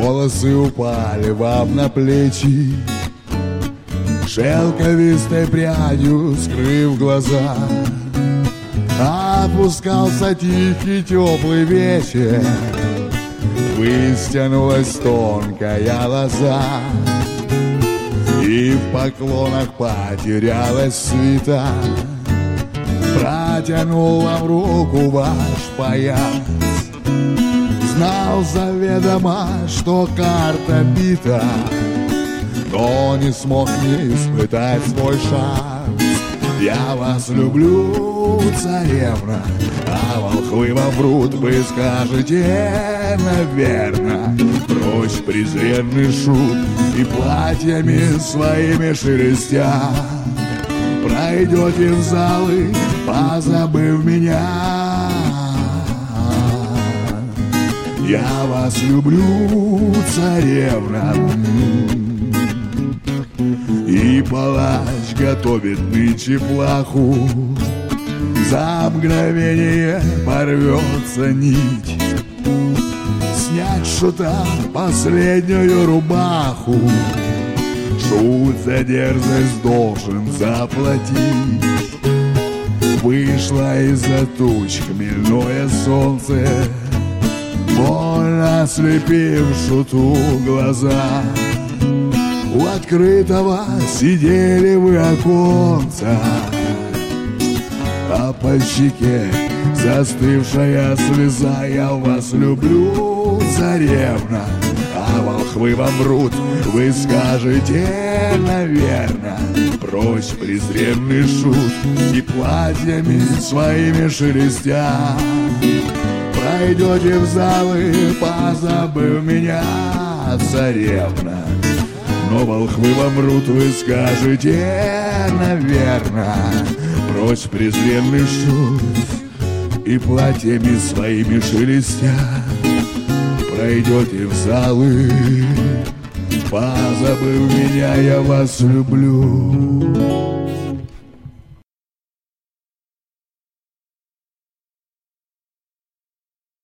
волосы упали вам на плечи, шелковистой прядью скрыв глаза. Опускался тихий теплый вечер, выстянулась тонкая лоза, и в поклонах потерялась свита. Протянул вам руку ваш паяц, знал заведомо, что карта бита, но не смог не испытать свой шанс. Я вас люблю, царевна, а волхвы вам врут, вы скажете, наверно. Прочь презренный шут и платьями своими шелестя, пройдете в залы, позабыв меня. Я вас люблю, царевна, и палач готовит нынче плаху. За мгновение порвется нить, снять шута последнюю рубаху. Шут за дерзость должен заплатить. Вышло из-за туч хмельное солнце, больно ослепив шуту глаза. У открытого сидели вы оконца, а по щеке застывшая слеза. Я вас люблю, царевна, а волхвы вам врут, вы скажете, наверно. Прочь презренный шут и платьями своими шелестя, пройдете в залы, позабыв меня, царевна. Но волхвы вам врут, вы скажете, наверно. Прочь презренный шут и платьями своими шелестя, пройдете в залы, позабыв меня, я вас люблю.